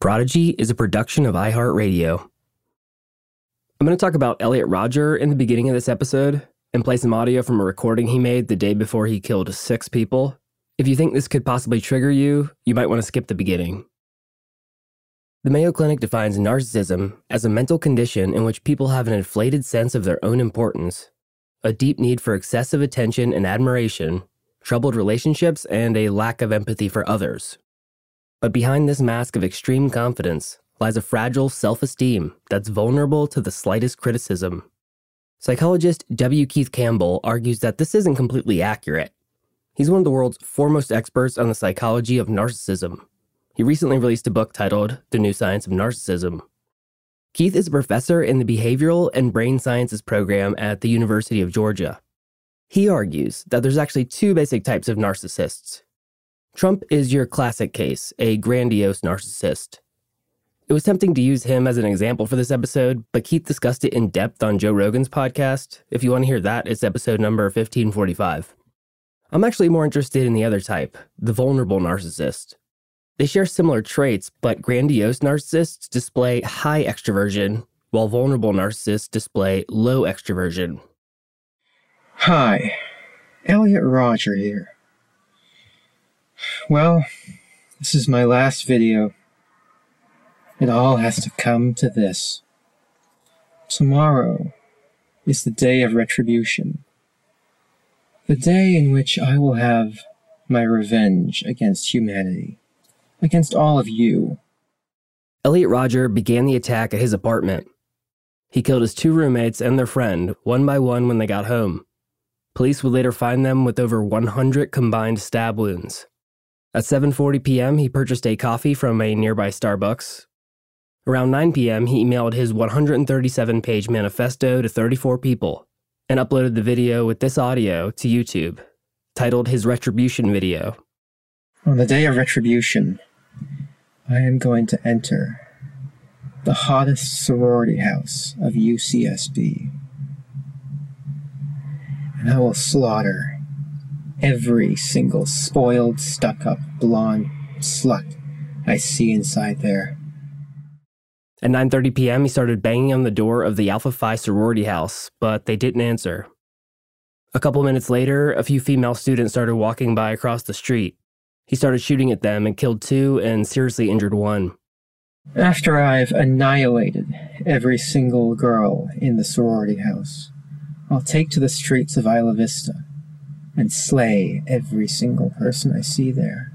Prodigy is a production of iHeartRadio. I'm going to talk about Elliot Rodger in the beginning of this episode and play some audio from a recording he made the day before he killed 6 people. If you think this could possibly trigger you, you might want to skip the beginning. The Mayo Clinic defines narcissism as a mental condition in which people have an inflated sense of their own importance, a deep need for excessive attention and admiration, troubled relationships, and a lack of empathy for others. But behind this mask of extreme confidence lies a fragile self-esteem that's vulnerable to the slightest criticism. Psychologist W. Keith Campbell argues that this isn't completely accurate. He's one of the world's foremost experts on the psychology of narcissism. He recently released a book titled The New Science of Narcissism. Keith is a professor in the Behavioral and Brain Sciences program at the University of Georgia. He argues that there's actually 2 basic types of narcissists. Trump is your classic case, a grandiose narcissist. It was tempting to use him as an example for this episode, but Keith discussed it in depth on Joe Rogan's podcast. If you want to hear that, it's episode number 1545. I'm actually more interested in the other type, the vulnerable narcissist. They share similar traits, but grandiose narcissists display high extroversion, while vulnerable narcissists display low extroversion. Hi, Elliot Rodger here. Well, this is my last video. It all has to come to this. Tomorrow is the day of retribution. The day in which I will have my revenge against humanity. Against all of you. Elliot Rodger began the attack at his apartment. He killed his 2 roommates and their friend, one by one when they got home. Police would later find them with over 100 combined stab wounds. At 7:40 p.m., he purchased a coffee from a nearby Starbucks. Around 9 p.m., he emailed his 137-page manifesto to 34 people and uploaded the video with this audio to YouTube, titled his Retribution video. On the day of retribution, I am going to enter the hottest sorority house of UCSB. And I will slaughter every single spoiled, stuck-up, blonde slut I see inside there. At 9:30 p.m., he started banging on the door of the Alpha Phi sorority house, but they didn't answer. A couple minutes later, a few female students started walking by across the street. He started shooting at them and killed 2 and seriously injured 1. After I've annihilated every single girl in the sorority house, I'll take to the streets of Isla Vista and slay every single person I see there.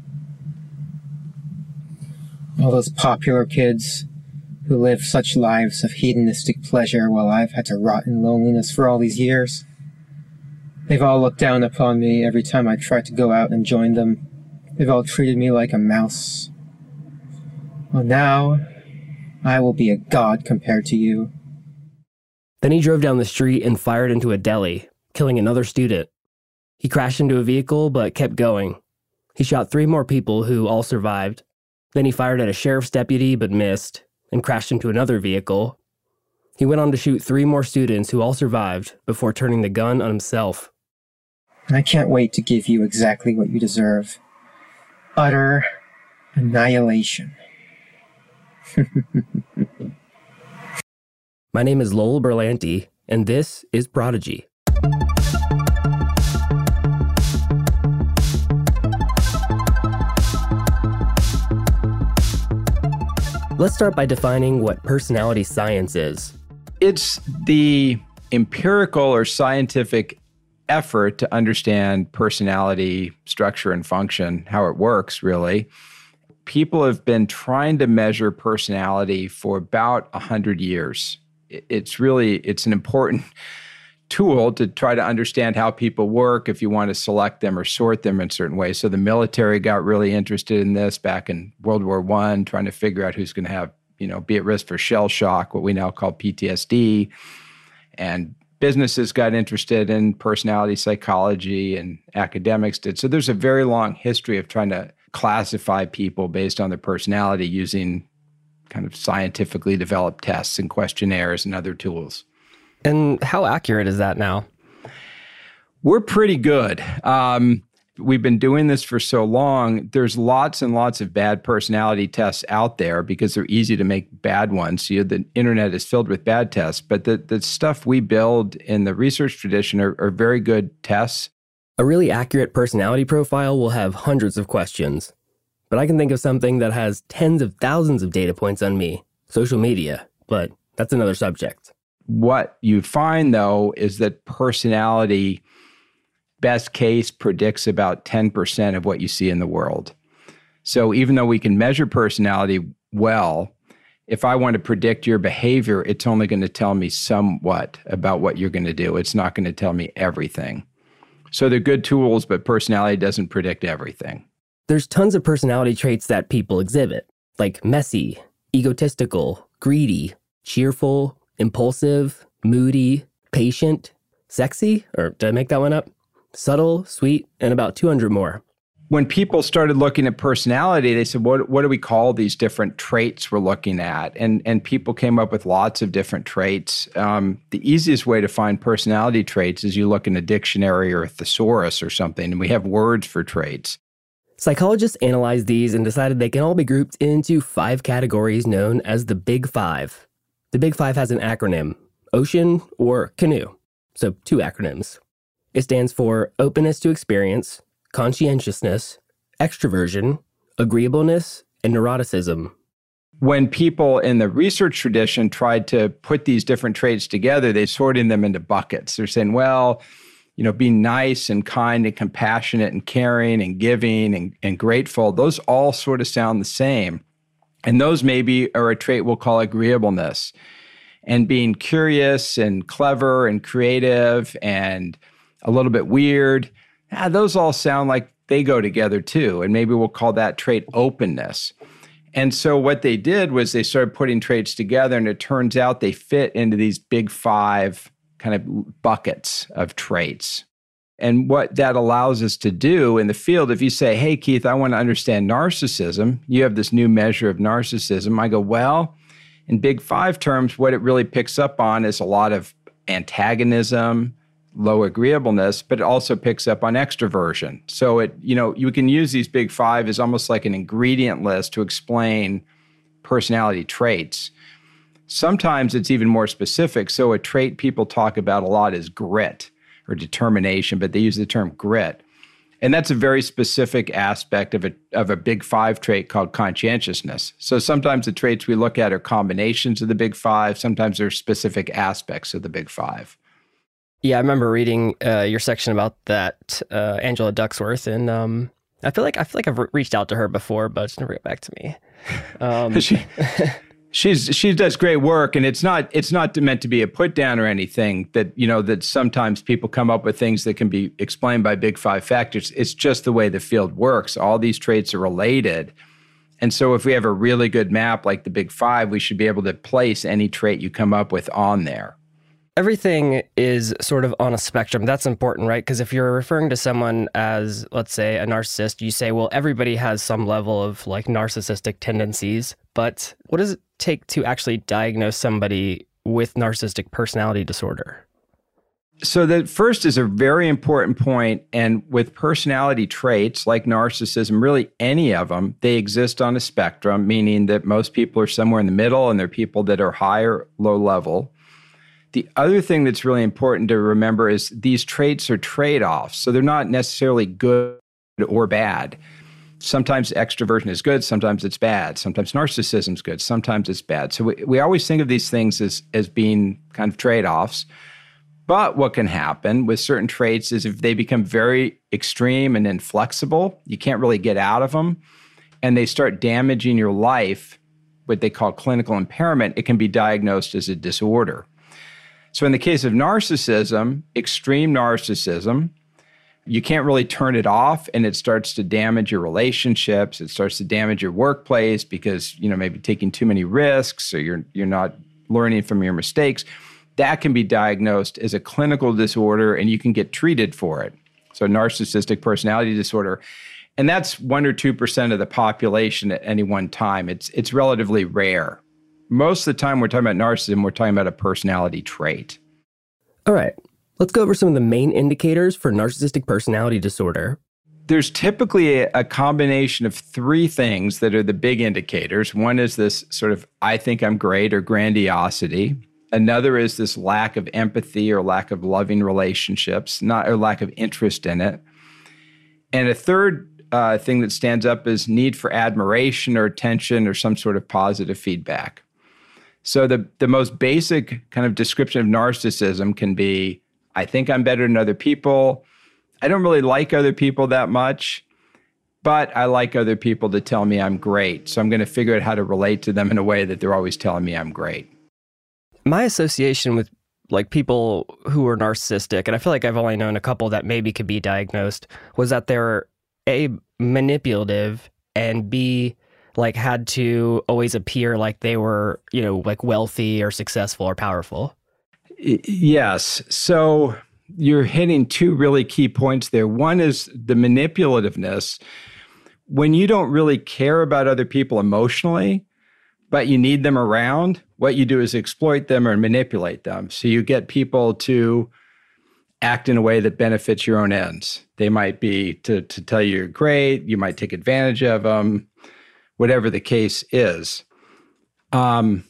All those popular kids who live such lives of hedonistic pleasure while I've had to rot in loneliness for all these years. They've all looked down upon me every time I tried to go out and join them. They've all treated me like a mouse. Well, now, I will be a god compared to you. Then he drove down the street and fired into a deli, killing another student. He crashed into a vehicle but kept going. He shot 3 more people who all survived. Then he fired at a sheriff's deputy but missed, and crashed into another vehicle. He went on to shoot 3 more students who all survived before turning the gun on himself. I can't wait to give you exactly what you deserve. Utter annihilation. My name is Lowell Berlanti, and this is Prodigy. Let's start by defining what personality science is. It's the empirical or scientific effort to understand personality, structure, and function, how it works, really. People have been trying to measure personality for about 100 years. It's an important tool to try to understand how people work if you want to select them or sort them in certain ways. So the military got really interested in this back in World War I, trying to figure out who's going to have, be at risk for shell shock, what we now call PTSD. And businesses got interested in personality psychology, and academics did. So there's a very long history of trying to classify people based on their personality using kind of scientifically developed tests and questionnaires and other tools. And how accurate is that now? We're pretty good. we've been doing this for so long, there's lots and lots of bad personality tests out there because they're easy to make bad ones. The internet is filled with bad tests, but the stuff we build in the research tradition are very good tests. A really accurate personality profile will have hundreds of questions, but I can think of something that has tens of thousands of data points on me, social media, but that's another subject. What you find, though, is that personality, best case, predicts about 10% of what you see in the world. So even though we can measure personality well, if I want to predict your behavior, it's only going to tell me somewhat about what you're going to do. It's not going to tell me everything. So they're good tools, but personality doesn't predict everything. There's tons of personality traits that people exhibit, like messy, egotistical, greedy, cheerful, impulsive, moody, patient, sexy, or did I make that one up? Subtle, sweet, and about 200 more. When people started looking at personality, they said, what do we call these different traits we're looking at? And people came up with lots of different traits. The easiest way to find personality traits is you look in a dictionary or a thesaurus or something, and we have words for traits. Psychologists analyzed these and decided they can all be grouped into 5 categories known as the Big Five. The Big Five has an acronym, OCEAN or CANOE, so 2 acronyms. It stands for openness to experience, conscientiousness, extroversion, agreeableness, and neuroticism. When people in the research tradition tried to put these different traits together, they sorted them into buckets. They're saying, well, being nice and kind and compassionate and caring and giving and grateful, those all sort of sound the same. And those maybe are a trait we'll call agreeableness. And being curious and clever and creative and a little bit weird, those all sound like they go together too. And maybe we'll call that trait openness. And so what they did was they started putting traits together, and it turns out they fit into these Big Five kind of buckets of traits. And what that allows us to do in the field, if you say, hey, Keith, I want to understand narcissism, you have this new measure of narcissism. I go, well, in Big Five terms, what it really picks up on is a lot of antagonism, low agreeableness, but it also picks up on extroversion. So you can use these Big Five as almost like an ingredient list to explain personality traits. Sometimes it's even more specific. So a trait people talk about a lot is grit or determination, but they use the term grit. And that's a very specific aspect of a Big Five trait called conscientiousness. So sometimes the traits we look at are combinations of the Big Five. Sometimes they're specific aspects of the Big Five. Yeah, I remember reading your section about that, Angela Duckworth, and I feel like I've reached out to her before, but it's never got back to me. She does great work, and it's not meant to be a put down or anything. That sometimes people come up with things that can be explained by Big Five factors. It's just the way the field works. All these traits are related, and so if we have a really good map like the Big Five, we should be able to place any trait you come up with on there. Everything is sort of on a spectrum. That's important, right? Because if you're referring to someone as, let's say, a narcissist, you say, well, everybody has some level of like narcissistic tendencies. But what does it take to actually diagnose somebody with narcissistic personality disorder? So the first is a very important point. And with personality traits like narcissism, really any of them, they exist on a spectrum, meaning that most people are somewhere in the middle and there are people that are high or low level. The other thing that's really important to remember is these traits are trade-offs. So they're not necessarily good or bad. Sometimes extroversion is good, sometimes it's bad. Sometimes narcissism is good, sometimes it's bad. So we always think of these things as being kind of trade-offs. But what can happen with certain traits is if they become very extreme and inflexible, you can't really get out of them, and they start damaging your life, what they call clinical impairment, it can be diagnosed as a disorder. So in the case of narcissism, extreme narcissism, you can't really turn it off, and it starts to damage your relationships. It starts to damage your workplace because, maybe taking too many risks or you're not learning from your mistakes. That can be diagnosed as a clinical disorder, and you can get treated for it. So narcissistic personality disorder. And that's 1 or 2% of the population at any one time. It's relatively rare. Most of the time we're talking about narcissism, we're talking about a personality trait. All right, let's go over some of the main indicators for narcissistic personality disorder. there's typically a combination of three things that are the big indicators. One is this sort of, I think I'm great, or grandiosity. Another is this lack of empathy or lack of loving relationships, or lack of interest in it. And a third thing that stands up is need for admiration or attention or some sort of positive feedback. So the most basic kind of description of narcissism can be, I think I'm better than other people. I don't really like other people that much, but I like other people to tell me I'm great. So I'm going to figure out how to relate to them in a way that they're always telling me I'm great. My association with like people who are narcissistic, and I feel like I've only known a couple that maybe could be diagnosed, was that they're A, manipulative, and B, like had to always appear like they were, like wealthy or successful or powerful. Yes. So you're hitting two really key points there. One is the manipulativeness. When you don't really care about other people emotionally, but you need them around, what you do is exploit them or manipulate them. So you get people to act in a way that benefits your own ends. They might be to tell you you're great, you might take advantage of them, whatever the case is. In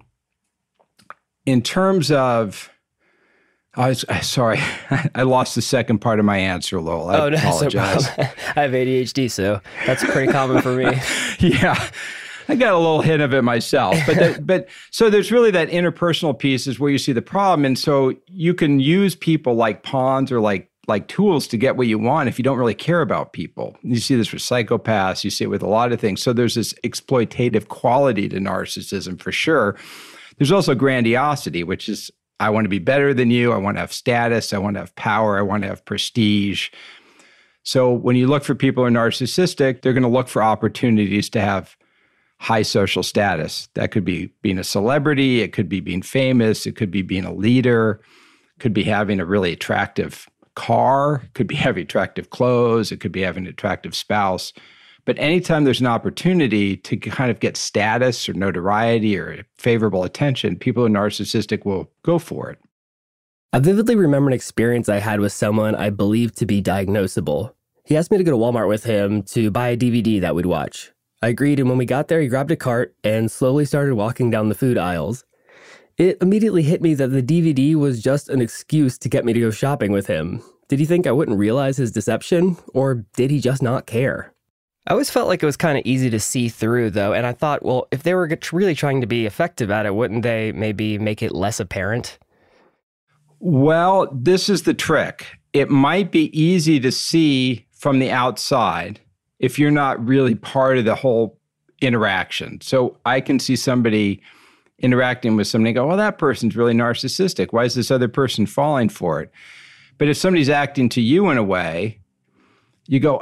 terms of, sorry, I lost the second part of my answer, Lowell. I apologize. No, I have ADHD, so that's pretty common for me. Yeah. I got a little hint of it myself, but so there's really that interpersonal piece is where you see the problem. And so you can use people like pawns or like tools to get what you want if you don't really care about people. You see this with psychopaths, you see it with a lot of things. So there's this exploitative quality to narcissism for sure. There's also grandiosity, which is, I want to be better than you. I want to have status. I want to have power. I want to have prestige. So when you look for people who are narcissistic, they're going to look for opportunities to have high social status. That could be being a celebrity. It could be being famous. It could be being a leader. It could be having a really attractive car. It could be having attractive clothes. It could be having an attractive spouse. But anytime there's an opportunity to kind of get status or notoriety or favorable attention, people who are narcissistic will go for it. I vividly remember an experience I had with someone I believed to be diagnosable. He asked me to go to Walmart with him to buy a DVD that we'd watch. I agreed, and when we got there, he grabbed a cart and slowly started walking down the food aisles. It immediately hit me that the DVD was just an excuse to get me to go shopping with him. Did he think I wouldn't realize his deception, or did he just not care? I always felt like it was kind of easy to see through, though, and I thought, well, if they were really trying to be effective at it, wouldn't they maybe make it less apparent? Well, this is the trick. It might be easy to see from the outside if you're not really part of the whole interaction. So I can see somebody interacting with somebody and go, well, that person's really narcissistic. Why is this other person falling for it? But if somebody's acting to you in a way, you go,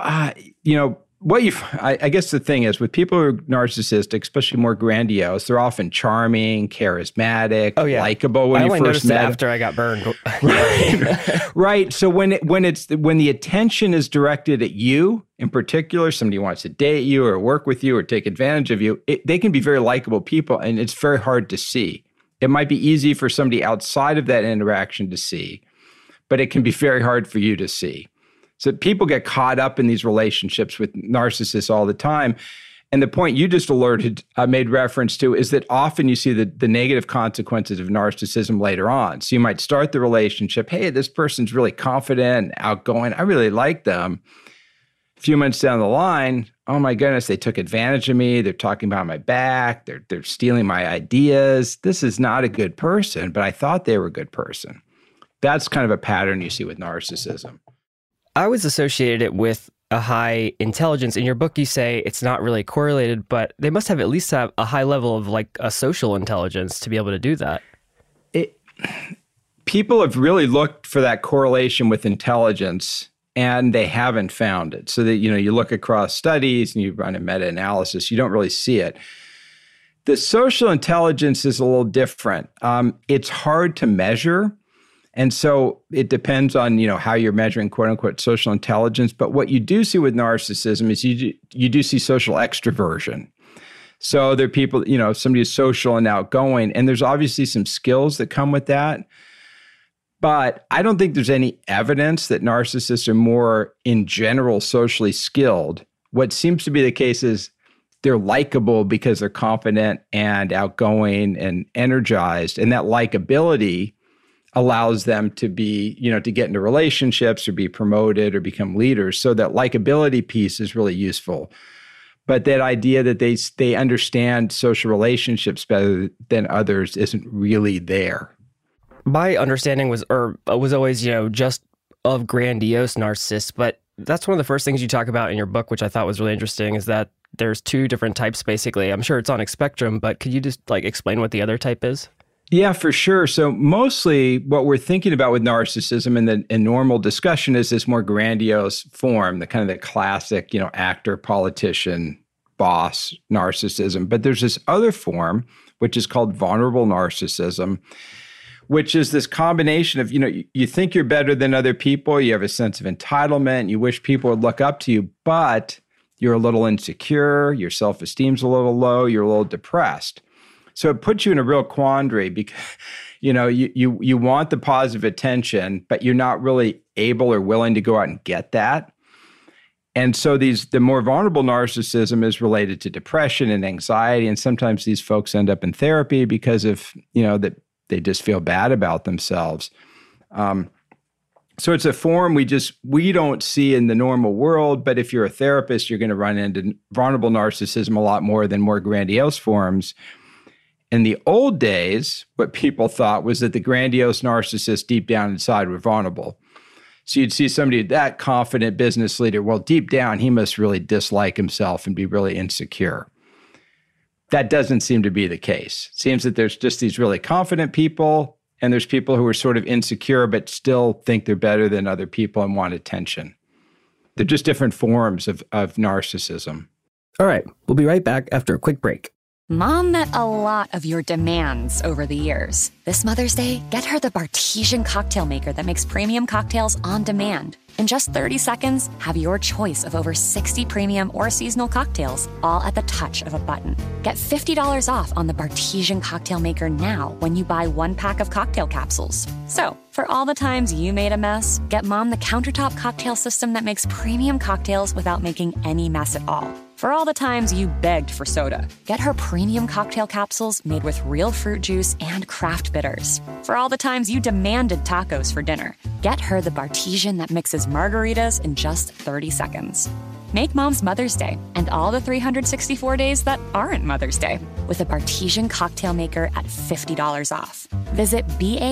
I guess the thing is with people who are narcissistic, especially more grandiose, they're often charming, charismatic, likable when you first met. After I got burned. Right. So when the attention is directed at you in particular, somebody wants to date you or work with you or take advantage of you, they can be very likable people, and it's very hard to see. It might be easy for somebody outside of that interaction to see, but it can be very hard for you to see. So people get caught up in these relationships with narcissists all the time. And the point you just made reference to is that often you see the negative consequences of narcissism later on. So you might start the relationship, hey, this person's really confident, outgoing, I really like them. A few months down the line, oh my goodness, they took advantage of me. They're talking behind my back. They're stealing my ideas. This is not a good person, but I thought they were a good person. That's kind of a pattern you see with narcissism. I always associated it with a high intelligence. In your book, you say it's not really correlated, but they must have at least have a high level of like a social intelligence to be able to do that. People have really looked for that correlation with intelligence, and they haven't found it. So that, you look across studies and you run a meta-analysis, you don't really see it. The social intelligence is a little different. It's hard to measure. And so it depends on, how you're measuring quote unquote social intelligence. But what you do see with narcissism is you do see social extroversion. So there are people, somebody is social and outgoing, and there's obviously some skills that come with that. But I don't think there's any evidence that narcissists are more, in general, socially skilled. What seems to be the case is they're likable because they're confident and outgoing and energized. And that likability allows them to be, to get into relationships or be promoted or become leaders. So that likability piece is really useful. But that idea that they understand social relationships better than others isn't really there. My understanding was always, just of grandiose narcissists, but that's one of the first things you talk about in your book, which I thought was really interesting, is that there's two different types, basically. I'm sure it's on a spectrum, but could you just explain what the other type is? Yeah, for sure. So mostly what we're thinking about with narcissism in normal discussion is this more grandiose form, the kind of the classic, actor, politician, boss narcissism. But there's this other form, which is called vulnerable narcissism, which is this combination of, you think you're better than other people, you have a sense of entitlement, you wish people would look up to you, but you're a little insecure, your self-esteem's a little low, you're a little depressed. So it puts you in a real quandary because, you want the positive attention, but you're not really able or willing to go out and get that. And so the more vulnerable narcissism is related to depression and anxiety. And sometimes these folks end up in therapy because of, that they just feel bad about themselves. So it's a form we don't see in the normal world, but if you're a therapist, you're going to run into vulnerable narcissism a lot more than more grandiose forms. In the old days, what people thought was that the grandiose narcissists deep down inside were vulnerable. So you'd see somebody, that confident business leader, well, deep down, he must really dislike himself and be really insecure. That doesn't seem to be the case. It seems that there's just these really confident people, and there's people who are sort of insecure but still think they're better than other people and want attention. They're just different forms of narcissism. All right, we'll be right back after a quick break. Mom met a lot of your demands over the years. This Mother's Day, get her the Bartesian cocktail maker that makes premium cocktails on demand. In just 30 seconds, have your choice of over 60 premium or seasonal cocktails, all at the touch of a button. Get $50 off on the Bartesian cocktail maker now when you buy 1 pack of cocktail capsules. So, for all the times you made a mess, get Mom the countertop cocktail system that makes premium cocktails without making any mess at all. For all the times you begged for soda, get her premium cocktail capsules made with real fruit juice and craft bitters. For all the times you demanded tacos for dinner, get her the Bartesian that mixes margaritas in just 30 seconds. Make Mom's Mother's Day and all the 364 days that aren't Mother's Day with a Bartesian cocktail maker at $50 off. Visit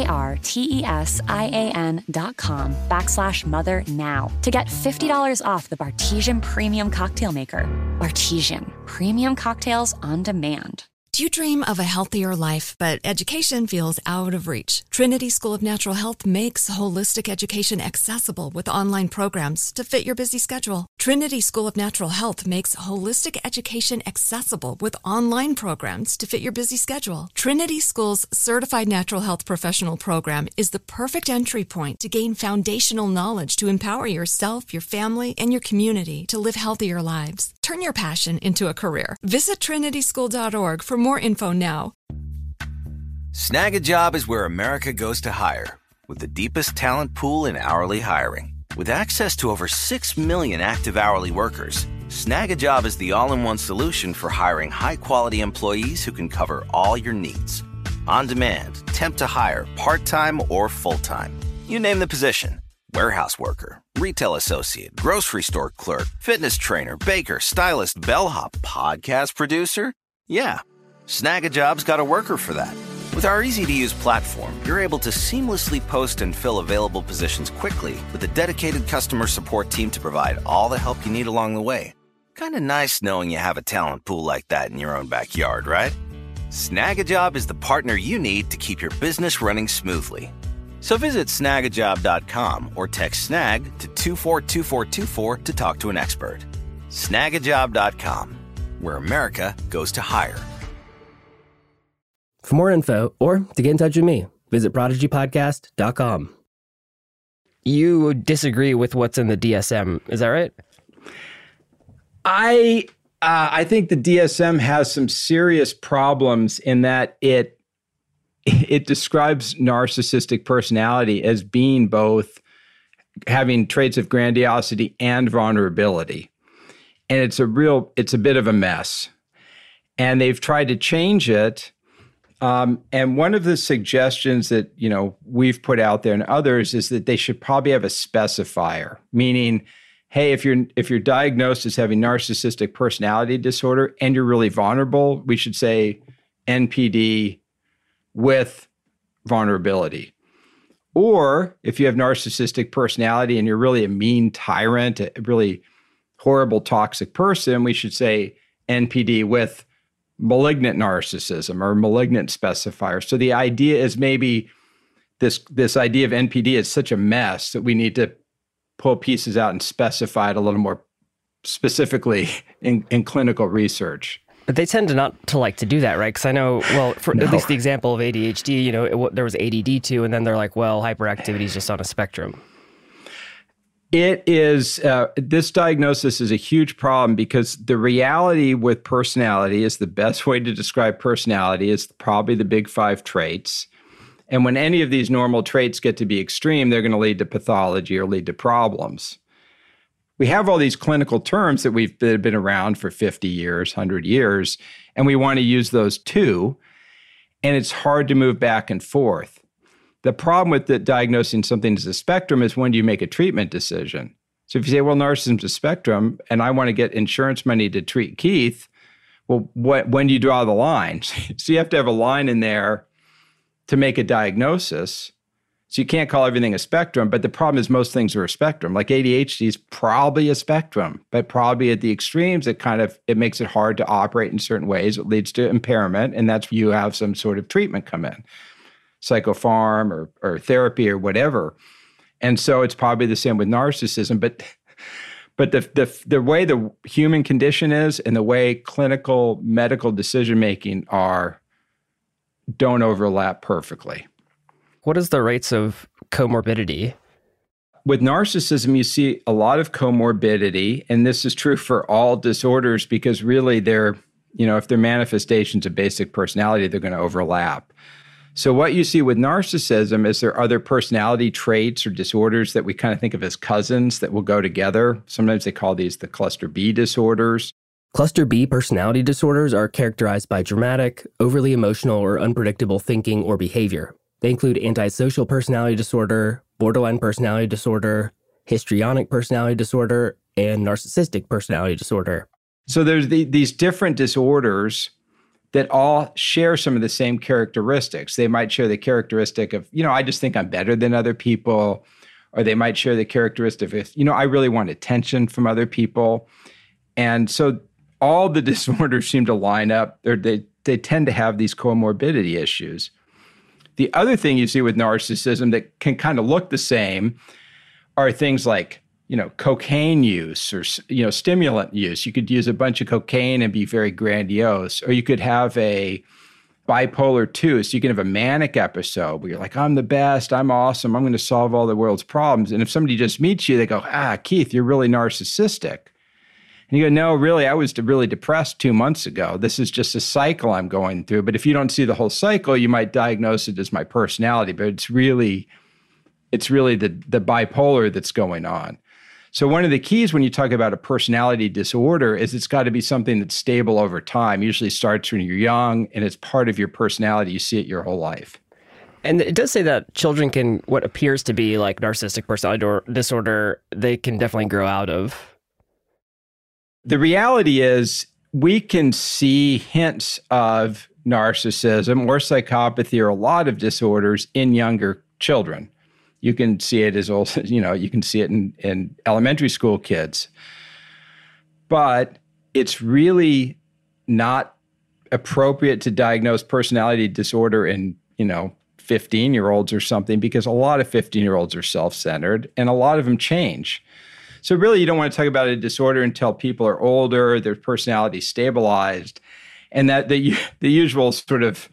BARTESIAN.com/mother now to get $50 off the Bartesian Premium Cocktail Maker. Bartesian, premium cocktails on demand. Do you dream of a healthier life, but education feels out of reach? Trinity School of Natural Health makes holistic education accessible with online programs to fit your busy schedule. Trinity School of Natural Health makes holistic education accessible with online programs to fit your busy schedule. Trinity School's Certified Natural Health Professional Program is the perfect entry point to gain foundational knowledge to empower yourself, your family, and your community to live healthier lives. Turn your passion into a career. Visit trinityschool.org for more info now. Snag a Job is where America goes to hire, with the deepest talent pool in hourly hiring. With access to over 6 million active hourly workers, Snag a Job is the all-in-one solution for hiring high-quality employees who can cover all your needs. On demand, temp to hire, part-time or full-time. You name the position. Warehouse worker, retail associate, grocery store clerk, fitness trainer, baker, stylist, bellhop, podcast producer. Yeah, Snag a Job's got a worker for that. With our easy-to-use platform, you're able to seamlessly post and fill available positions quickly with a dedicated customer support team to provide all the help you need along the way. Kind of nice knowing you have a talent pool like that in your own backyard, right? Snag a Job is the partner you need to keep your business running smoothly. So visit snagajob.com or text snag to 242424 to talk to an expert. Snagajob.com, where America goes to hire. For more info or to get in touch with me, visit prodigypodcast.com. You disagree with what's in the DSM, is that right? I think the DSM has some serious problems in that it it describes narcissistic personality as being both having traits of grandiosity and vulnerability. And it's a bit of a mess. And they've tried to change it. And one of the suggestions that, we've put out there and others is that they should probably have a specifier, meaning, hey, if you're diagnosed as having narcissistic personality disorder and you're really vulnerable, we should say NPD with vulnerability. Or if you have narcissistic personality and you're really a mean tyrant, a really horrible, toxic person, we should say NPD with malignant narcissism or malignant specifier. So the idea is maybe this idea of NPD is such a mess that we need to pull pieces out and specify it a little more specifically in clinical research. But they tend to like to do that, right? Because I know, well, for No. at least the example of ADHD, there was ADD too, and then they're like, well, hyperactivity is just on a spectrum. It is, this diagnosis is a huge problem because the reality with personality is the best way to describe personality is probably the big 5 traits. And when any of these normal traits get to be extreme, they're going to lead to pathology or lead to problems. We have all these clinical terms that we've been around for 50 years, 100 years, and we want to use those too. And it's hard to move back and forth. The problem with diagnosing something as a spectrum is when do you make a treatment decision? So if you say, well, narcissism's a spectrum, and I want to get insurance money to treat Keith, well, when do you draw the line? So you have to have a line in there to make a diagnosis. So you can't call everything a spectrum, but the problem is most things are a spectrum. Like ADHD is probably a spectrum, but probably at the extremes, it makes it hard to operate in certain ways. It leads to impairment, and that's where you have some sort of treatment come in, psychopharm or therapy or whatever. And so it's probably the same with narcissism, but the way the human condition is and the way clinical medical decision-making don't overlap perfectly. What is the rates of comorbidity? With narcissism, you see a lot of comorbidity, and this is true for all disorders because really if they're manifestations of basic personality, they're going to overlap. So what you see with narcissism is there are other personality traits or disorders that we kind of think of as cousins that will go together. Sometimes they call these the cluster B disorders. Cluster B personality disorders are characterized by dramatic, overly emotional, or unpredictable thinking or behavior. They include antisocial personality disorder, borderline personality disorder, histrionic personality disorder, and narcissistic personality disorder. So there's these different disorders that all share some of the same characteristics. They might share the characteristic of, I just think I'm better than other people, or they might share the characteristic of, I really want attention from other people. And so all the disorders seem to line up, or they tend to have these comorbidity issues. The other thing you see with narcissism that can kind of look the same are things like, cocaine use or, stimulant use. You could use a bunch of cocaine and be very grandiose, or you could have a bipolar 2. So you can have a manic episode where you're like, I'm the best, I'm awesome, I'm going to solve all the world's problems. And if somebody just meets you, they go, Keith, you're really narcissistic. And you go, no, really, I was really depressed 2 months ago. This is just a cycle I'm going through. But if you don't see the whole cycle, you might diagnose it as my personality. But it's really the bipolar that's going on. So one of the keys when you talk about a personality disorder is it's got to be something that's stable over time. Usually starts when you're young, and it's part of your personality. You see it your whole life. And it does say that children can, what appears to be like narcissistic personality disorder, they can definitely grow out of. The reality is we can see hints of narcissism or psychopathy or a lot of disorders in younger children. You can see it as old, you can see it in elementary school kids. But it's really not appropriate to diagnose personality disorder in, 15-year-olds or something, because a lot of 15-year-olds are self-centered and a lot of them change. So really, you don't want to talk about a disorder until people are older, their personality stabilized, and that the usual sort of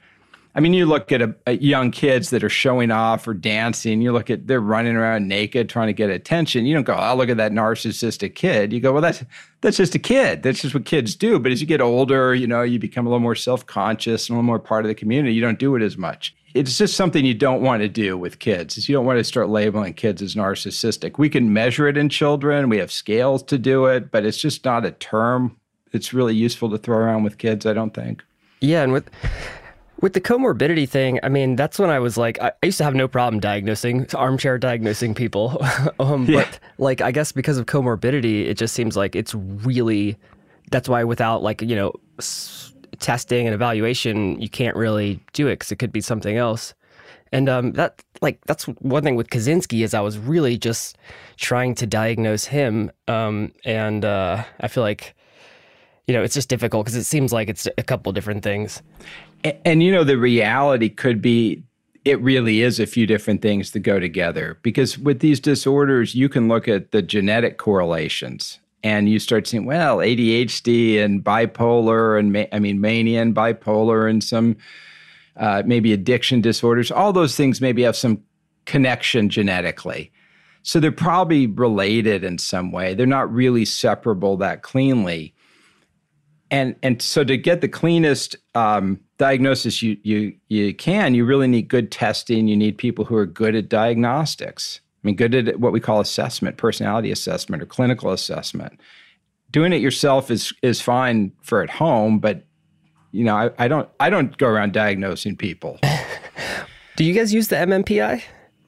I mean, you look at young kids that are showing off or dancing, you look at, they're running around naked trying to get attention. You don't go, oh, look at that narcissistic kid. You go, well, that's just a kid. That's just what kids do. But as you get older, you become a little more self-conscious and a little more part of the community. You don't do it as much. It's just something you don't want to do with kids. Is you don't want to start labeling kids as narcissistic. We can measure it in children. We have scales to do it, but it's just not a term it's really useful to throw around with kids, I don't think. Yeah, and with the comorbidity thing, I mean, that's when I was like, I used to have no problem armchair diagnosing people. But like, I guess because of comorbidity, it just seems like it's really, that's why without like, testing and evaluation, you can't really do it because it could be something else. And that's one thing with Kaczynski is I was really just trying to diagnose him. And I feel like, it's just difficult because it seems like it's a couple different things. And the reality could be it really is a few different things that go together. Because with these disorders, you can look at the genetic correlations and you start seeing, well, ADHD and bipolar and mania and bipolar and some maybe addiction disorders, all those things maybe have some connection genetically. So they're probably related in some way. They're not really separable that cleanly. And so to get the cleanest diagnosis you can, you really need good testing. You need people who are good at diagnostics. I mean, good at what we call assessment, personality assessment or clinical assessment. Doing it yourself is fine for at home, but I don't go around diagnosing people. Do you guys use the MMPI?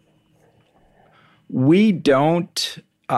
We don't.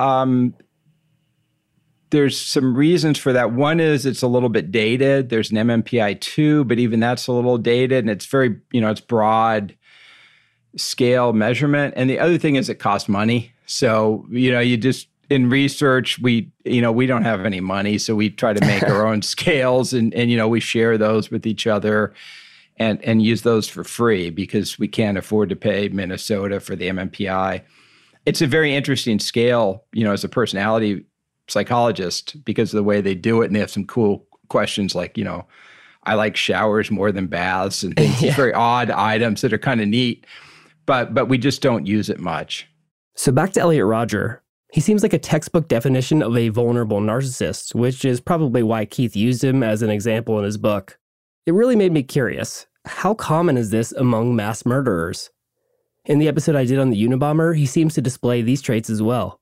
There's some reasons for that. One is it's a little bit dated. There's an MMPI-2, but even that's a little dated, and it's very, it's broad scale measurement. And the other thing is it costs money. So, you just, in research, we don't have any money, so we try to make our own scales and we share those with each other and use those for free because we can't afford to pay Minnesota for the MMPI. It's a very interesting scale, as a personality psychologist because of the way they do it, and they have some cool questions like, I like showers more than baths and things. It's very odd items that are kind of neat, but we just don't use it much. So back to Elliot Rodger. He seems like a textbook definition of a vulnerable narcissist, which is probably why Keith used him as an example in his book. It really made me curious. How common is this among mass murderers? In the episode I did on the Unabomber, he seems to display these traits as well.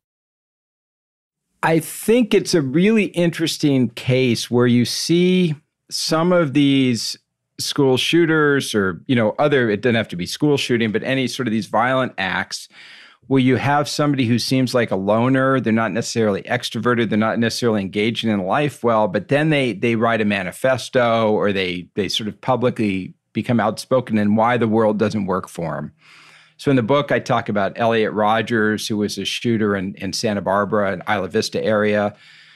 I think it's a really interesting case where you see some of these school shooters or, it doesn't have to be school shooting, but any sort of these violent acts where you have somebody who seems like a loner. They're not necessarily extroverted. They're not necessarily engaging in life well, but then they write a manifesto or they sort of publicly become outspoken in why the world doesn't work for them. So in the book, I talk about Elliot Rodgers, who was a shooter in Santa Barbara and Isla Vista area,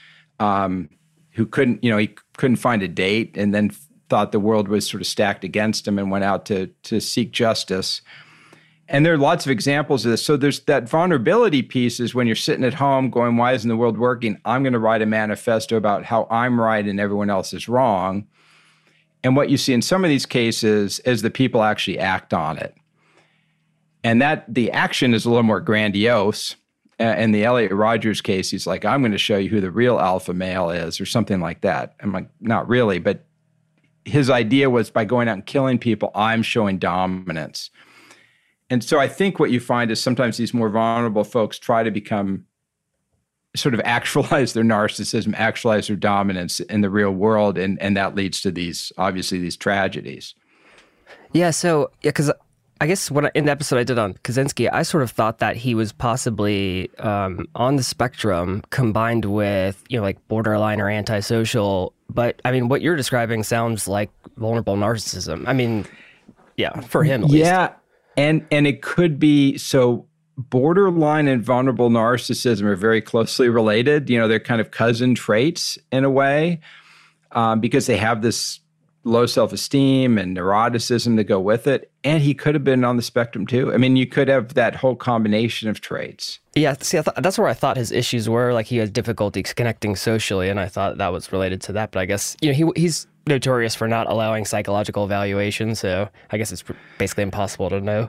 who couldn't find a date and then thought the world was sort of stacked against him and went out to seek justice. And there are lots of examples of this. So there's that vulnerability piece is when you're sitting at home going, why isn't the world working? I'm going to write a manifesto about how I'm right and everyone else is wrong. And what you see in some of these cases is the people actually act on it. And that the action is a little more grandiose. In the Elliot Rodgers case, he's like, I'm going to show you who the real alpha male is or something like that. I'm like, not really. But his idea was by going out and killing people, I'm showing dominance. And so I think what you find is sometimes these more vulnerable folks try to become sort of actualize their narcissism, actualize their dominance in the real world. And that leads to these tragedies. Yeah. So, because I guess in the episode I did on Kaczynski, I sort of thought that he was possibly on the spectrum combined with, like borderline or antisocial. But I mean, what you're describing sounds like vulnerable narcissism. I mean, yeah, for him at least. Yeah. And it could be, so borderline and vulnerable narcissism are very closely related. They're kind of cousin traits in a way because they have this low self-esteem and neuroticism that go with it. And he could have been on the spectrum too. I mean, you could have that whole combination of traits. Yeah, see, that's where I thought his issues were. Like he has difficulty connecting socially, and I thought that was related to that. But I guess, he's notorious for not allowing psychological evaluation, so I guess it's basically impossible to know.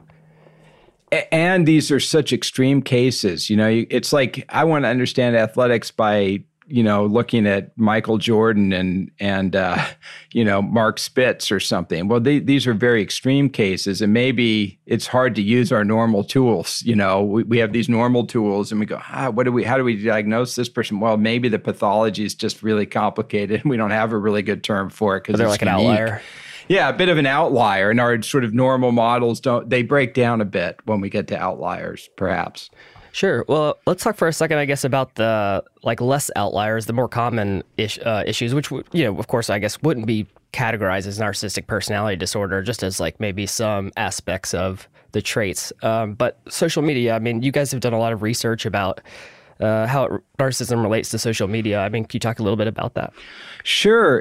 And these are such extreme cases. It's like I want to understand athletics by, looking at Michael Jordan and Mark Spitz or something. Well, these are very extreme cases, and maybe it's hard to use our normal tools. We have these normal tools, and we go, how do we diagnose this person? Well, maybe the pathology is just really complicated, and we don't have a really good term for it because they're like an outlier. Yeah, a bit of an outlier, and our sort of normal models they break down a bit when we get to outliers, perhaps. Sure. Well, let's talk for a second, I guess, about the less outliers, the more common issues, which of course, I guess wouldn't be categorized as narcissistic personality disorder, just as maybe some aspects of the traits. But social media, I mean, you guys have done a lot of research about how narcissism relates to social media. I mean, can you talk a little bit about that? Sure.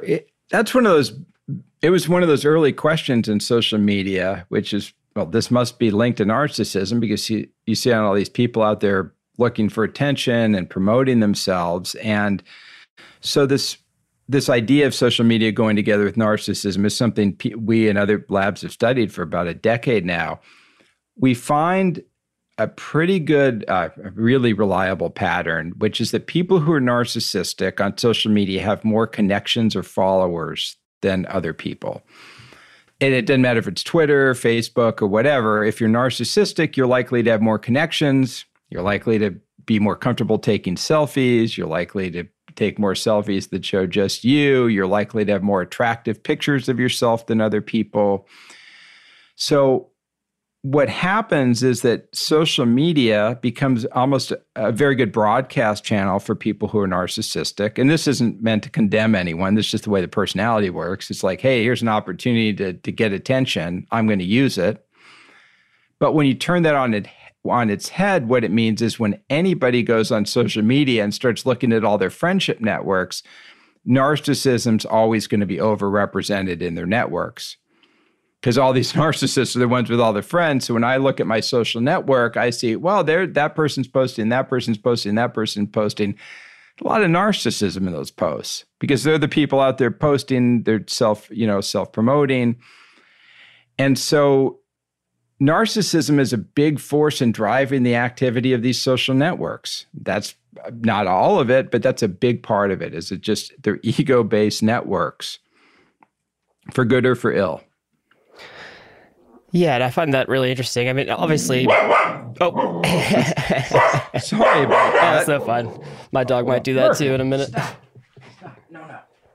It was one of those early questions in social media, which is, well, this must be linked to narcissism because you see all these people out there looking for attention and promoting themselves. And so this idea of social media going together with narcissism is something we and other labs have studied for about a decade now. We find a pretty good, really reliable pattern, which is that people who are narcissistic on social media have more connections or followers than other people. And it doesn't matter if it's Twitter, Facebook, or whatever. If you're narcissistic, you're likely to have more connections. You're likely to be more comfortable taking selfies. You're likely to take more selfies that show just you. You're likely to have more attractive pictures of yourself than other people. So what happens is that social media becomes almost a very good broadcast channel for people who are narcissistic. And this isn't meant to condemn anyone. This is just the way the personality works. It's like, hey, here's an opportunity to get attention. I'm going to use it. But when you turn that on its head, what it means is when anybody goes on social media and starts looking at all their friendship networks, narcissism's always going to be overrepresented in their networks. Because all these narcissists are the ones with all their friends. So when I look at my social network, I see, well, that person's posting, that person's posting, that person's posting. A lot of narcissism in those posts because they're the people out there posting, they're self-promoting. And so narcissism is a big force in driving the activity of these social networks. That's not all of it, but that's a big part of it. Is it just they're ego-based networks, for good or for ill. Yeah, and I find that really interesting. I mean, obviously... Oh. Sorry about that. That's no fun. My dog might do that too in a minute. Stop. No.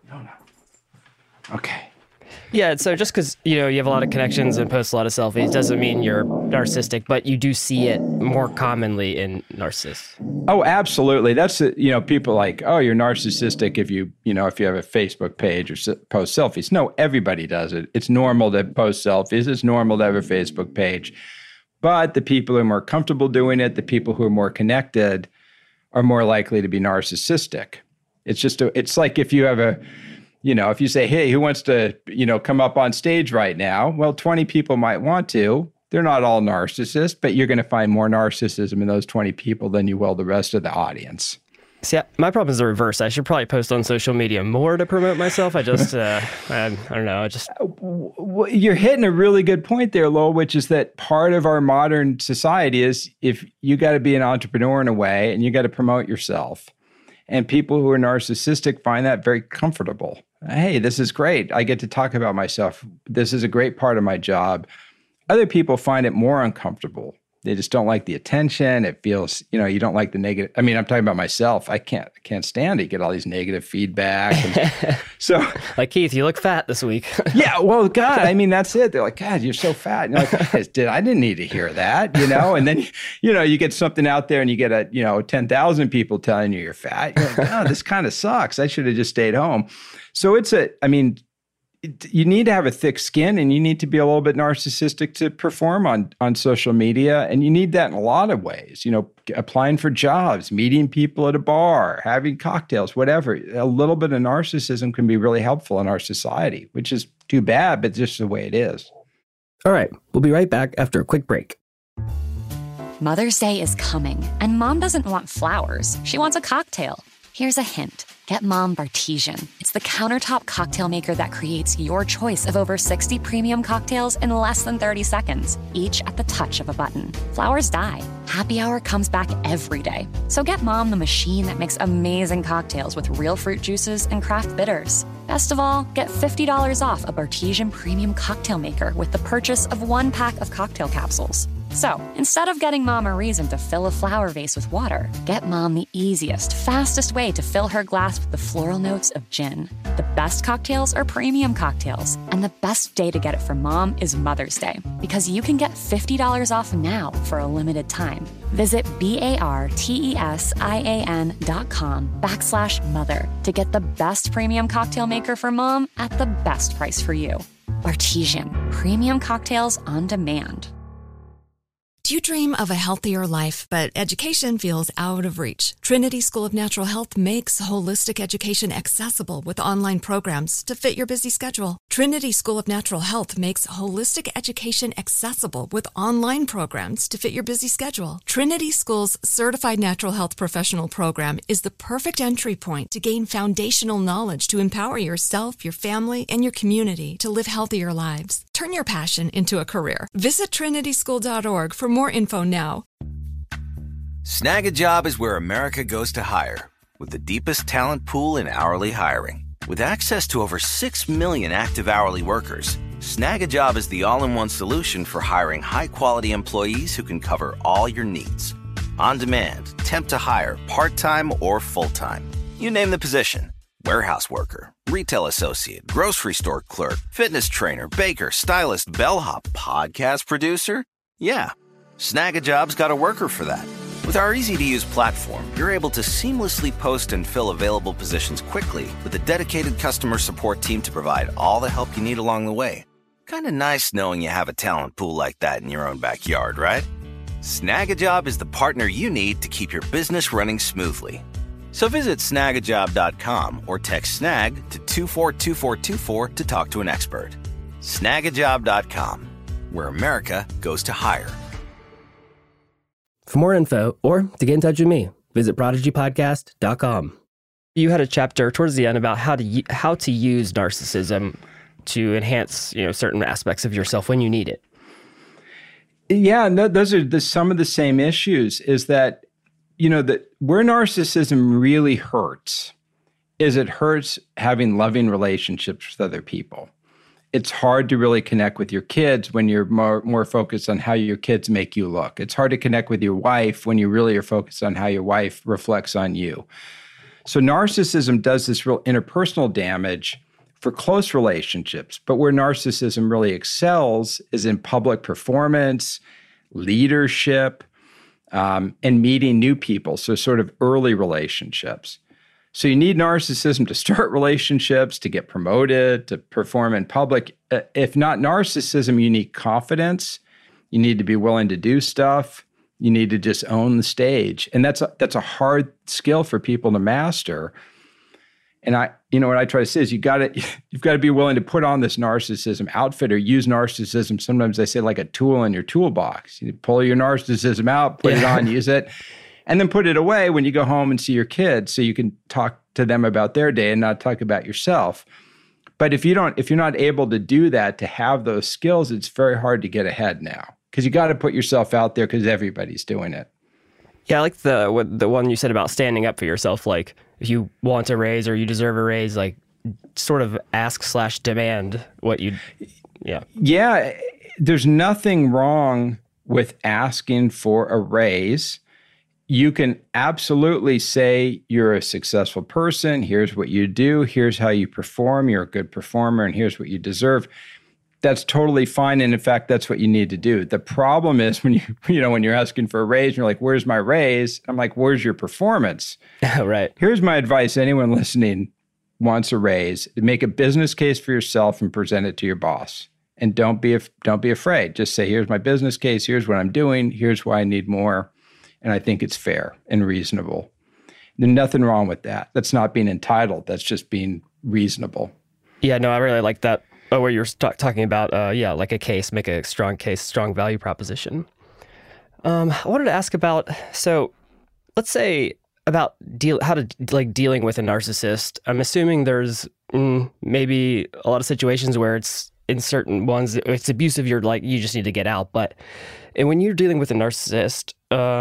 Okay. Yeah, so just because, you have a lot of connections and post a lot of selfies doesn't mean you're narcissistic, but you do see it more commonly in narcissists. Oh, absolutely. That's, people like, oh, you're narcissistic if you have a Facebook page or post selfies. No, everybody does it. It's normal to post selfies. It's normal to have a Facebook page. But the people who are more comfortable doing it, the people who are more connected are more likely to be narcissistic. It's like if you have if you say, hey, who wants to, come up on stage right now? Well, 20 people might want to. They're not all narcissists, but you're going to find more narcissism in those 20 people than you will the rest of the audience. See, my problem is the reverse. I should probably post on social media more to promote myself. I just, I don't know. You're hitting a really good point there, Lowell, which is that part of our modern society is if you got to be an entrepreneur in a way and you got to promote yourself. And people who are narcissistic find that very comfortable. Hey, this is great. I get to talk about myself. This is a great part of my job. Other people find it more uncomfortable. They just don't like the attention. It feels, you don't like the negative. I mean, I'm talking about myself. I can't stand it. You get all these negative feedback. And so, like, Keith, you look fat this week. Yeah, well, God, I mean, that's it. They're like, God, you're so fat. And you're like, I didn't need to hear that, And then, you get something out there and you get 10,000 people telling you you're fat. You're like, oh, this kind of sucks. I should have just stayed home. So you need to have a thick skin and you need to be a little bit narcissistic to perform on social media. And you need that in a lot of ways, applying for jobs, meeting people at a bar, having cocktails, whatever. A little bit of narcissism can be really helpful in our society, which is too bad, but just the way it is. All right. We'll be right back after a quick break. Mother's Day is coming, and Mom doesn't want flowers. She wants a cocktail. Here's a hint. Get Mom Bartesian. It's the countertop cocktail maker that creates your choice of over 60 premium cocktails in less than 30 seconds, each at the touch of a button. Flowers die. Happy Hour comes back every day. So get Mom the machine that makes amazing cocktails with real fruit juices and craft bitters. Best of all, get $50 off a Bartesian premium cocktail maker with the purchase of 1 pack of cocktail capsules. So, instead of getting Mom a reason to fill a flower vase with water, get Mom the easiest, fastest way to fill her glass with the floral notes of gin. The best cocktails are premium cocktails, and the best day to get it for Mom is Mother's Day, because you can get $50 off now for a limited time. Visit BARTESIAN.com/mother to get the best premium cocktail maker for Mom at the best price for you. Bartesian, premium cocktails on demand. Do you dream of a healthier life, but education feels out of reach? Trinity School of Natural Health makes holistic education accessible with online programs to fit your busy schedule. Trinity School of Natural Health makes holistic education accessible with online programs to fit your busy schedule. Trinity School's Certified Natural Health Professional Program is the perfect entry point to gain foundational knowledge to empower yourself, your family, and your community to live healthier lives. Turn your passion into a career. Visit trinityschool.org for more info now. Snag a Job is where America goes to hire, with the deepest talent pool in hourly hiring. With access to over 6 million active hourly workers, Snag a Job is the all-in-one solution for hiring high-quality employees who can cover all your needs. On demand, temp to hire, part-time or full-time. You name the position. Warehouse worker, retail associate, grocery store clerk, fitness trainer, baker, stylist, bellhop, podcast producer. Yeah, Snag a Job's got a worker for that. With our easy-to-use platform, you're able to seamlessly post and fill available positions quickly with a dedicated customer support team to provide all the help you need along the way. Kind of nice knowing you have a talent pool like that in your own backyard, right? Snag a Job is the partner you need to keep your business running smoothly. So visit snagajob.com or text snag to 242424 to talk to an expert. Snagajob.com, where America goes to hire. For more info or to get in touch with me, visit prodigypodcast.com. You had a chapter towards the end about how to use narcissism to enhance, certain aspects of yourself when you need it. Yeah, no, those are some of the same issues. Is that that where narcissism really hurts is it hurts having loving relationships with other people. It's hard to really connect with your kids when you're more focused on how your kids make you look. It's hard to connect with your wife when you really are focused on how your wife reflects on you. So narcissism does this real interpersonal damage for close relationships. But where narcissism really excels is in public performance, leadership, and meeting new people, so sort of early relationships. So you need narcissism to start relationships, to get promoted, to perform in public. If not narcissism, you need confidence. You need to be willing to do stuff. You need to just own the stage. And that's a hard skill for people to master. And what I try to say is you've got to be willing to put on this narcissism outfit or use narcissism. Sometimes I say like a tool in your toolbox. You pull your narcissism out, put it on, use it, and then put it away when you go home and see your kids, so you can talk to them about their day and not talk about yourself. But if you're not able to do that, to have those skills, it's very hard to get ahead now, because you got to put yourself out there because everybody's doing it. Yeah, I like the one you said about standing up for yourself. Like, if you want a raise or you deserve a raise, like, sort of ask/demand what you, yeah. Yeah, there's nothing wrong with asking for a raise. You can absolutely say you're a successful person. Here's what you do. Here's how you perform. You're a good performer, and here's what you deserve. That's totally fine. And in fact, that's what you need to do. The problem is when when you're asking for a raise, and you're like, where's my raise? I'm like, where's your performance? Right. Here's my advice. Anyone listening wants a raise, make a business case for yourself and present it to your boss. And don't be afraid. Just say, here's my business case. Here's what I'm doing. Here's why I need more. And I think it's fair and reasonable. There's nothing wrong with that. That's not being entitled. That's just being reasonable. Yeah, no, I really like that. Where you're talking about, like a case, make a strong case, strong value proposition. I wanted to ask about, so let's say about dealing with a narcissist. I'm assuming there's maybe a lot of situations where it's in certain ones it's abusive. You're like you just need to get out. But and when you're dealing with a narcissist,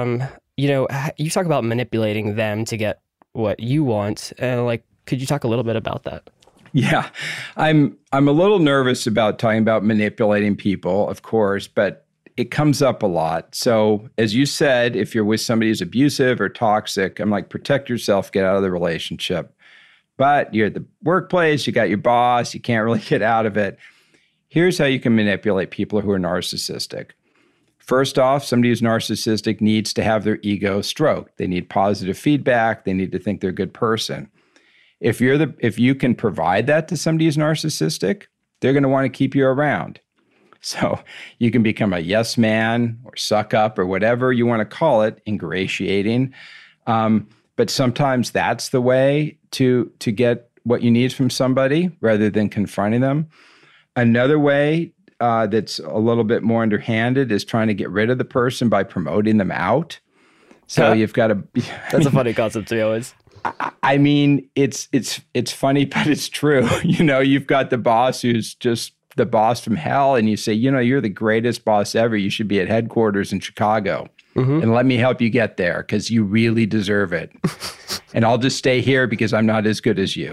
you talk about manipulating them to get what you want, and like, could you talk a little bit about that? Yeah, I'm a little nervous about talking about manipulating people, of course, but it comes up a lot. So as you said, if you're with somebody who's abusive or toxic, I'm like, protect yourself, get out of the relationship. But you're at the workplace, you got your boss, you can't really get out of it. Here's how you can manipulate people who are narcissistic. First off, somebody who's narcissistic needs to have their ego stroked. They need positive feedback. They need to think they're a good person. If you can provide that to somebody who's narcissistic, they're going to want to keep you around. So you can become a yes man or suck up or whatever you want to call it, ingratiating. But sometimes that's the way to get what you need from somebody rather than confronting them. Another way that's a little bit more underhanded is trying to get rid of the person by promoting them out. So you've got to. That's a funny concept to me always. I mean, it's funny, but it's true. You've got the boss who's just the boss from hell, and you say, you're the greatest boss ever. You should be at headquarters in Chicago, and let me help you get there because you really deserve it. And I'll just stay here because I'm not as good as you.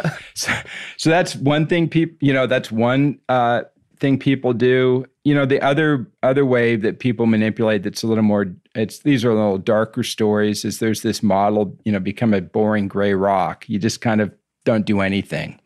So that's one thing people. That's one thing people do. The other way that people manipulate that's a little more. These are a little darker stories. Is there's this model, become a boring gray rock. You just kind of don't do anything.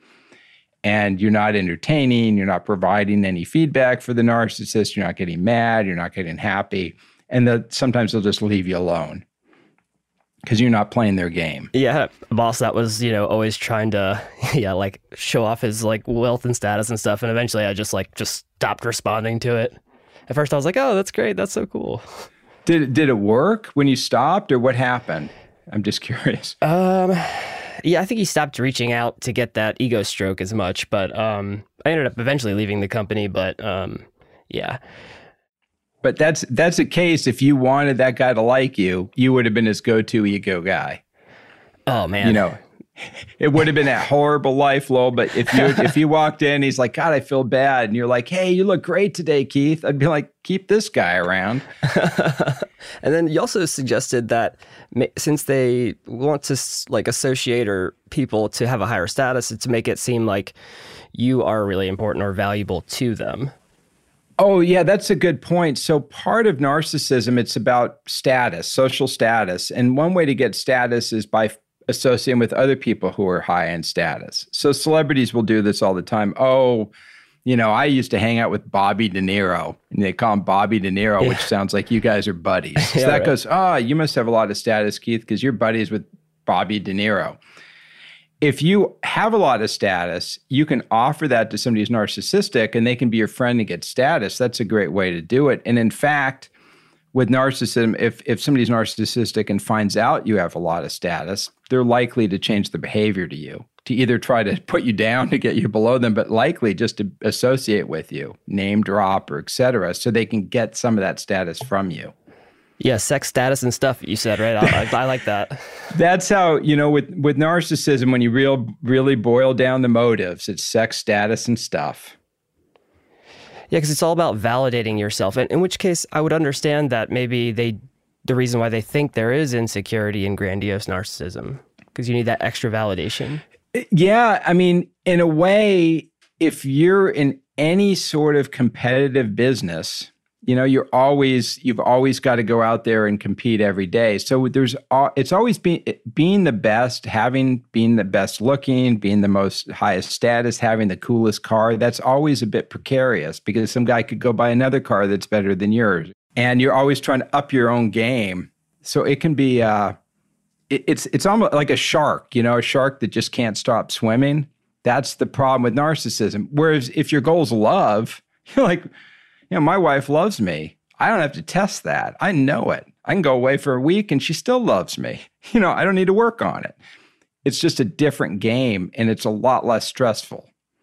And you're not entertaining, you're not providing any feedback for the narcissist, you're not getting mad, you're not getting happy. And sometimes they'll just leave you alone because you're not playing their game. Yeah, a boss that was, always trying to, show off his wealth and status and stuff. And eventually I just stopped responding to it. At first I was like, oh, that's great. That's so cool. Did it work when you stopped, or what happened? I'm just curious. Yeah, I think he stopped reaching out to get that ego stroke as much, but I ended up eventually leaving the company, but yeah. But that's a case, if you wanted that guy to like you, you would have been his go-to ego guy. Oh, man. It would have been that horrible life, Lowell, but if you walked in, he's like, God, I feel bad. And you're like, hey, you look great today, Keith. I'd be like, keep this guy around. And then you also suggested that since they want to associate people to have a higher status, to make it seem like you are really important or valuable to them. Oh, yeah, that's a good point. So part of narcissism, it's about status, social status. And one way to get status is by associating with other people who are high in status. So celebrities will do this all the time. Oh, I used to hang out with Bobby De Niro, and they call him Bobby De Niro, which sounds like you guys are buddies. So that goes, you must have a lot of status, Keith, because you're buddies with Bobby De Niro. If you have a lot of status, you can offer that to somebody who's narcissistic, and they can be your friend and get status. That's a great way to do it. And in fact, with narcissism, if somebody's narcissistic and finds out you have a lot of status, they're likely to change their behavior to you, to either try to put you down to get you below them, but likely just to associate with you, name drop or et cetera, so they can get some of that status from you. Yeah, sex status and stuff, you said, right? I like that. That's how, with narcissism, when you really boil down the motives, it's sex status and stuff. Yeah, because it's all about validating yourself. And in which case, I would understand that maybe the reason why they think there is insecurity and grandiose narcissism, because you need that extra validation. Yeah, I mean, in a way, if you're in any sort of competitive business, you've always got to go out there and compete every day. So it's always being the best, being the best looking, being the most highest status, having the coolest car. That's always a bit precarious because some guy could go buy another car that's better than yours. And you're always trying to up your own game. So it can be, it's almost like a shark, a shark that just can't stop swimming. That's the problem with narcissism. Whereas if your goal's love, you're like, my wife loves me. I don't have to test that. I know it. I can go away for a week and she still loves me. I don't need to work on it. It's just a different game and it's a lot less stressful.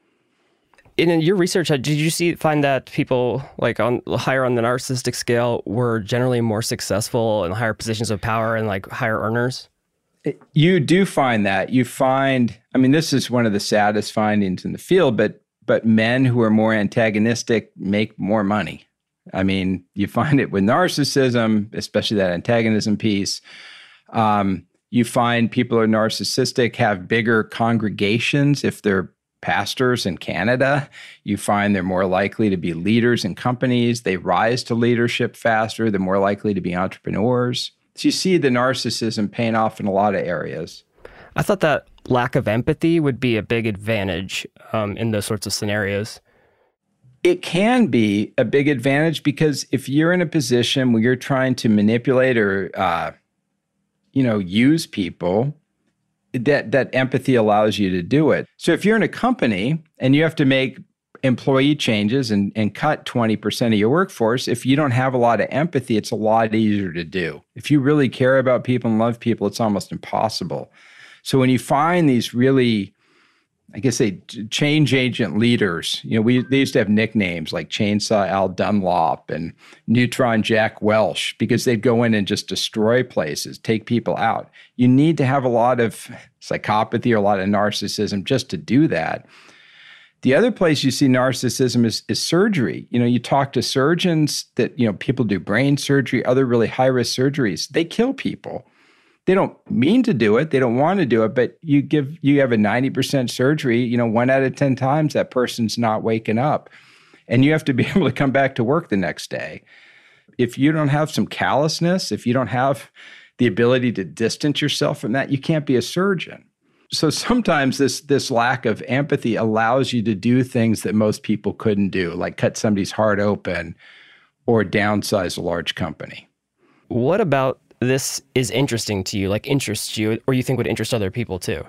In your research, did you find that people higher on the narcissistic scale were generally more successful in higher positions of power and higher earners? You do find that. You find, I mean, this is one of the saddest findings in the field, but men who are more antagonistic make more money. I mean, you find it with narcissism, especially that antagonism piece. You find people who are narcissistic have bigger congregations if they're pastors in Canada. You find they're more likely to be leaders in companies. They rise to leadership faster. They're more likely to be entrepreneurs. So you see the narcissism paying off in a lot of areas. I thought that lack of empathy would be a big advantage in those sorts of scenarios. It can be a big advantage because if you're in a position where you're trying to manipulate or, use people, that empathy allows you to do it. So if you're in a company and you have to make employee changes and cut 20% of your workforce, if you don't have a lot of empathy, it's a lot easier to do. If you really care about people and love people, it's almost impossible. So when you find these really, I guess change agent leaders, they used to have nicknames like Chainsaw Al Dunlop and Neutron Jack Welch because they'd go in and just destroy places, take people out. You need to have a lot of psychopathy or a lot of narcissism just to do that. The other place you see narcissism is surgery. You talk to surgeons that, people do brain surgery, other really high-risk surgeries. They kill people. They don't mean to do it. They don't want to do it, but you have a 90% surgery, 1 out of 10 times that person's not waking up. And you have to be able to come back to work the next day. If you don't have some callousness, if you don't have the ability to distance yourself from that, you can't be a surgeon. So sometimes this lack of empathy allows you to do things that most people couldn't do, like cut somebody's heart open or downsize a large company. What about this is interesting to you, like interests you, or you think would interest other people too?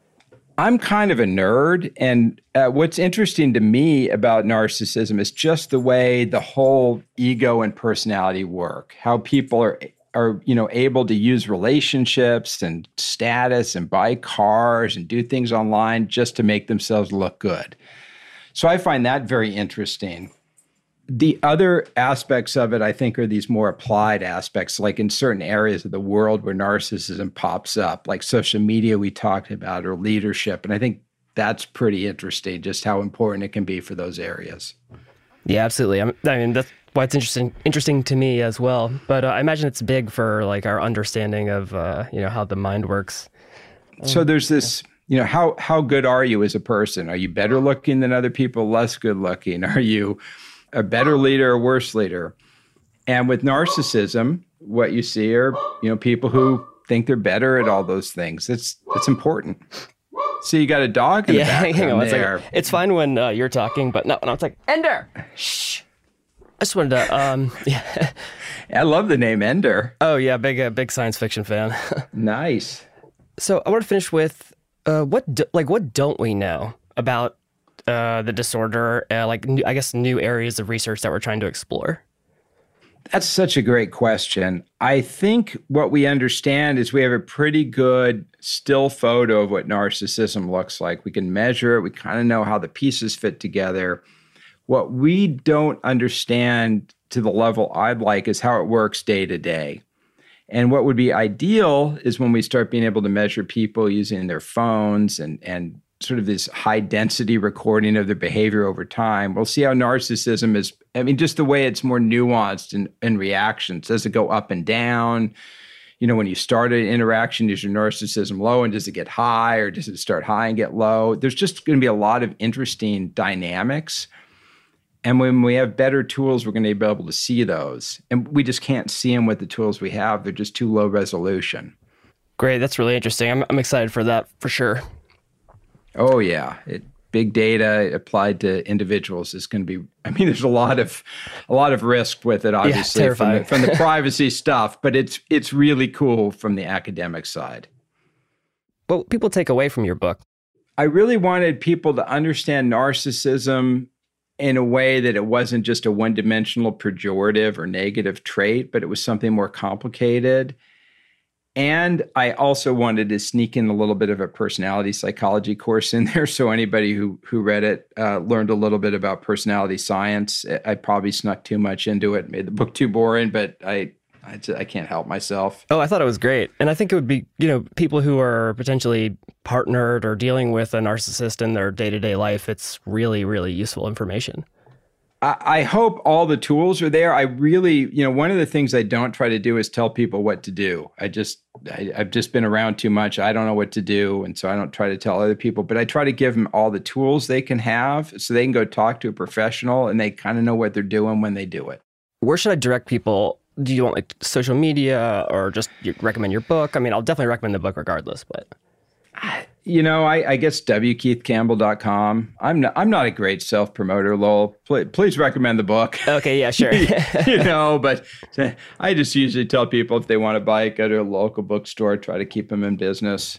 I'm kind of a nerd, and what's interesting to me about narcissism is just the way the whole ego and personality work, how people are able to use relationships and status and buy cars and do things online just to make themselves look good. So I find that very interesting. The other aspects of it, I think, are these more applied aspects, like in certain areas of the world where narcissism pops up, like social media we talked about, or leadership. And I think that's pretty interesting, just how important it can be for those areas. Yeah, absolutely. I mean, that's why it's interesting to me as well. But I imagine it's big for like our understanding of how the mind works. So there's this, how good are you as a person? Are you better looking than other people? Less good looking? Are you a better leader or worse leader? And with narcissism, what you see are, people who think they're better at all those things. It's important. So you got a dog in the background there. It's fine when you're talking, but not when I'm like, Ender, shh. I just wanted to, yeah. I love the name Ender. Oh yeah, big science fiction fan. Nice. So I want to finish with what don't we know about the disorder? I guess new areas of research that we're trying to explore. That's such a great question. I think what we understand is we have a pretty good still photo of what narcissism looks like. We can measure it. We kind of know how the pieces fit together. What we don't understand to the level I'd like is how it works day to day. And what would be ideal is when we start being able to measure people using their phones and sort of this high density recording of their behavior over time. We'll see how narcissism is, just the way it's more nuanced in reactions. Does it go up and down? When you start an interaction, is your narcissism low and does it get high, or does it start high and get low? There's just going to be a lot of interesting dynamics. And when we have better tools, we're going to be able to see those. And we just can't see them with the tools we have. They're just too low resolution. Great. That's really interesting. I'm excited for that for sure. Oh, yeah. Big data applied to individuals is going to be, there's a lot of risk with it, obviously, yeah, from the privacy stuff, but it's really cool from the academic side. What people take away from your book? I really wanted people to understand narcissism in a way that it wasn't just a one-dimensional pejorative or negative trait, but it was something more complicated. And I also wanted to sneak in a little bit of a personality psychology course in there. So anybody who read it learned a little bit about personality science. I probably snuck too much into it, made the book too boring, but I I can't help myself. Oh, I thought it was great. And I think it would be, people who are potentially partnered or dealing with a narcissist in their day-to-day life, it's really, really useful information. I hope all the tools are there. I really, one of the things I don't try to do is tell people what to do. I've just been around too much. I don't know what to do. And so I don't try to tell other people, but I try to give them all the tools they can have so they can go talk to a professional and they kind of know what they're doing when they do it. Where should I direct people? Do you want social media or just recommend your book? I mean, I'll definitely recommend the book regardless, but... I guess wkeithcampbell.com. I'm not a great self-promoter, Lowell. Please recommend the book. Okay, yeah, sure. But I just usually tell people if they want to buy it, go to a local bookstore, try to keep them in business.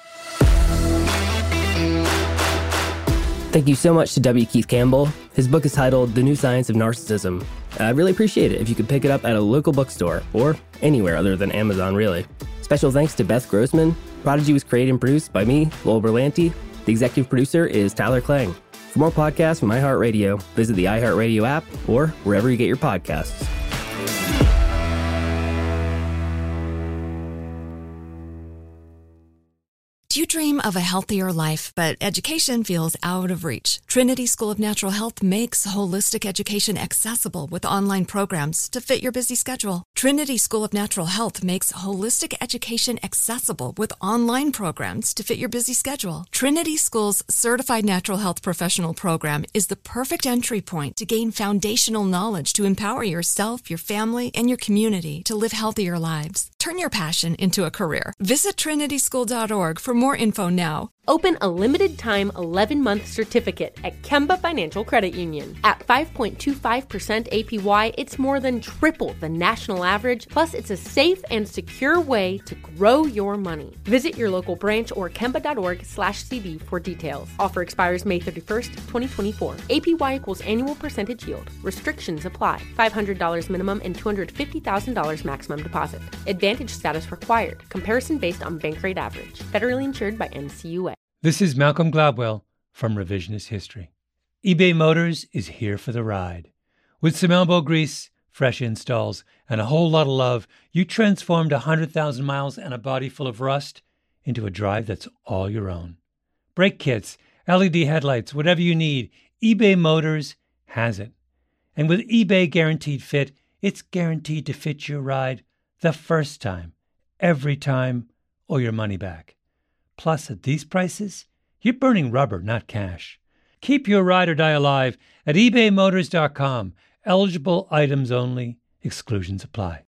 Thank you so much to W. Keith Campbell. His book is titled The New Science of Narcissism. I really appreciate it if you could pick it up at a local bookstore or anywhere other than Amazon, really. Special thanks to Beth Grossman. Prodigy was created and produced by me, Lowell Berlanti. The executive producer is Tyler Klang. For more podcasts from iHeartRadio, visit the iHeartRadio app or wherever you get your podcasts. Do you dream of a healthier life, but education feels out of reach? Trinity School of Natural Health makes holistic education accessible with online programs to fit your busy schedule. Trinity School of Natural Health makes holistic education accessible with online programs to fit your busy schedule. Trinity School's Certified Natural Health Professional Program is the perfect entry point to gain foundational knowledge to empower yourself, your family, and your community to live healthier lives. Turn your passion into a career. Visit trinityschool.org for more info now. Open a limited-time 11-month certificate at Kemba Financial Credit Union. At 5.25% APY, it's more than triple the national average, plus it's a safe and secure way to grow your money. Visit your local branch or kemba.org/cd for details. Offer expires May 31st, 2024. APY equals annual percentage yield. Restrictions apply. $500 minimum and $250,000 maximum deposit. Advantage status required. Comparison based on bank rate average. Federally insured by NCUA. This is Malcolm Gladwell from Revisionist History. eBay Motors is here for the ride. With some elbow grease, fresh installs, and a whole lot of love, you transformed 100,000 miles and a body full of rust into a drive that's all your own. Brake kits, LED headlights, whatever you need, eBay Motors has it. And with eBay Guaranteed Fit, it's guaranteed to fit your ride the first time, every time, or your money back. Plus, at these prices, you're burning rubber, not cash. Keep your ride or die alive at ebaymotors.com. Eligible items only. Exclusions apply.